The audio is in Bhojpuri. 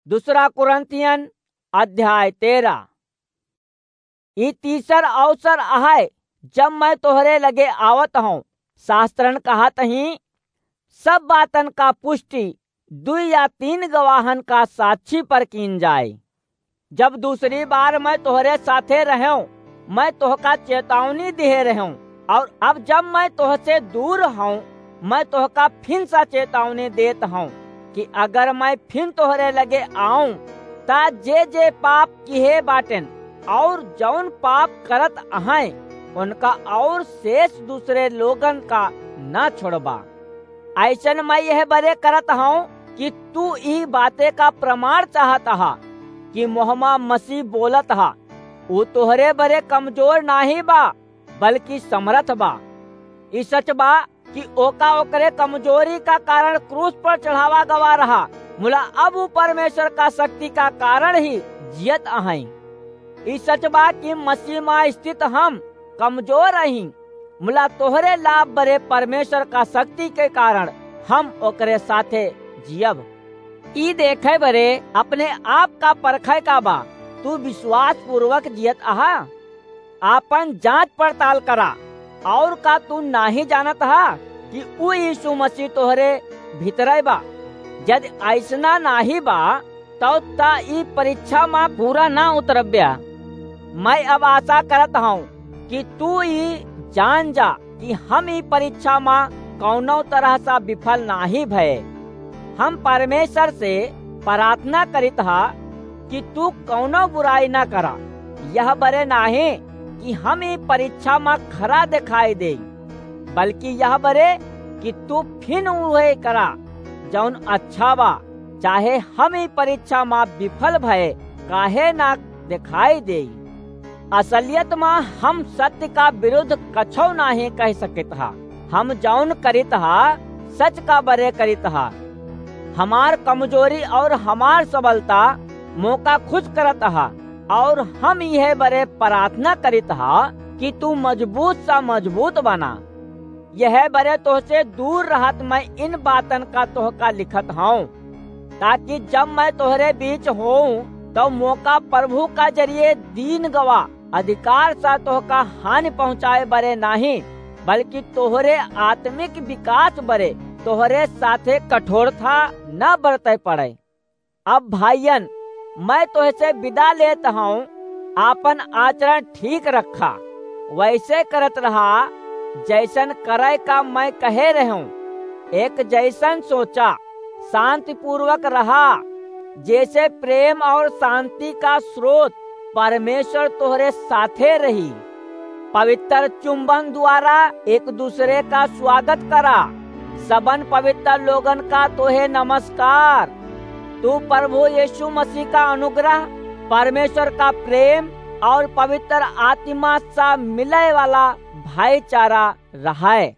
दूसरा कुरिन्थियन अध्याय 13। ई तीसर अवसर आहे जब मैं तोहरे लगे आवत हूँ। शास्त्रन कहत ही सब बातन का पुष्टि 2 या 3 गवाहन का साक्षी पर कीन जाए। जब दूसरी बार मैं तोहरे साथे रहूं, मैं तोहका चेतावनी दिए रहूं, और अब जब मैं तोहसे दूर हूँ, मैं तोहका फिर सा चेतावनी देत हूँ कि अगर मैं फिर तोहरे लगे आऊं ता जे पाप किए बाटेन और जौन पाप करत अहें उनका और शेष दूसरे लोगन का न छोड़बा। ऐसन मैं यह बरे करत हूँ कि तू ई बातें का प्रमाण चाहत हा कि मोहम्मद मसीह बोलत हा, वो तोहरे बरे कमजोर नाही बा बल्कि समर्थ बा। ई सच बा कि ओका ओकरे कमजोरी का कारण क्रूस पर चढ़ावा गवा रहा, मुला अब वो परमेश्वर का शक्ति का कारण ही जियत अहई। ई सच बा कि मसीह में स्थित हम कमजोर रही, मुला तोहरे लाभ बरे परमेश्वर का शक्ति के कारण हम ओकरे साथे जियब। ई देखे बरे अपने आप का परखे का बा, तू विश्वास पूर्वक जियत आहा। आपन जांच पड़ताल करा, और का तू नाही जानत हा कि उ यीशु मसीह तोहरे भीतरे बा। यदि ऐसना नाही बा तो ता ई परीक्षा में पूरा ना उतरब्या। मैं अब आशा करत हूँ कि तू ई जान जा कि हम ई परीक्षा में कौनो तरह सा विफल नाही भये। हम परमेश्वर से प्रार्थना करित हा कि तू कौनो बुराई ना करा। यह बरे नाही कि हम ई परीक्षा में खरा दिखाई दे, बल्कि यह बरे कि तू फिर उहे करा जौन अच्छा बा, चाहे हम ई परीक्षा में विफल भये काहे ना दिखाई दे। असलियत में हम सत्य का विरुद्ध कछो नहीं कह सकत हा। हम जौन करित हा सच का बरे करित हा। हमार कमजोरी और हमार सबलता मौका खुश करत हा, और हम यह बरे प्रार्थना करित हा कि तू मजबूत सा मजबूत बना। यह बरे तोहसे दूर रहत मैं इन बातन का तोहका लिखत हूँ, ताकि जब मैं तोहरे बीच हूँ तो मौका प्रभु का जरिए दीन गवा अधिकार सा तोहका हानि पहुँचाए बरे नहीं, बल्कि तोहरे आत्मिक विकास बरे तोहरे साथे कठोरता न बरते पड़े। अब भाईयन, मैं तोहसे विदा लेत हूँ। आपन आचरण ठीक रखा, वैसे करत रहा जैसन करे का मैं कहे रहूं। एक जैसन सोचा, शांति पूर्वक रहा, जैसे प्रेम और शांति का स्रोत परमेश्वर तोहरे साथे रही। पवित्र चुंबन द्वारा एक दूसरे का स्वागत करा। सबन पवित्र लोगन का तोहे नमस्कार। तू प्रभु यीशु मसीह का अनुग्रह, परमेश्वर का प्रेम और पवित्र आत्मा सा मिले वाला भाईचारा रहा है।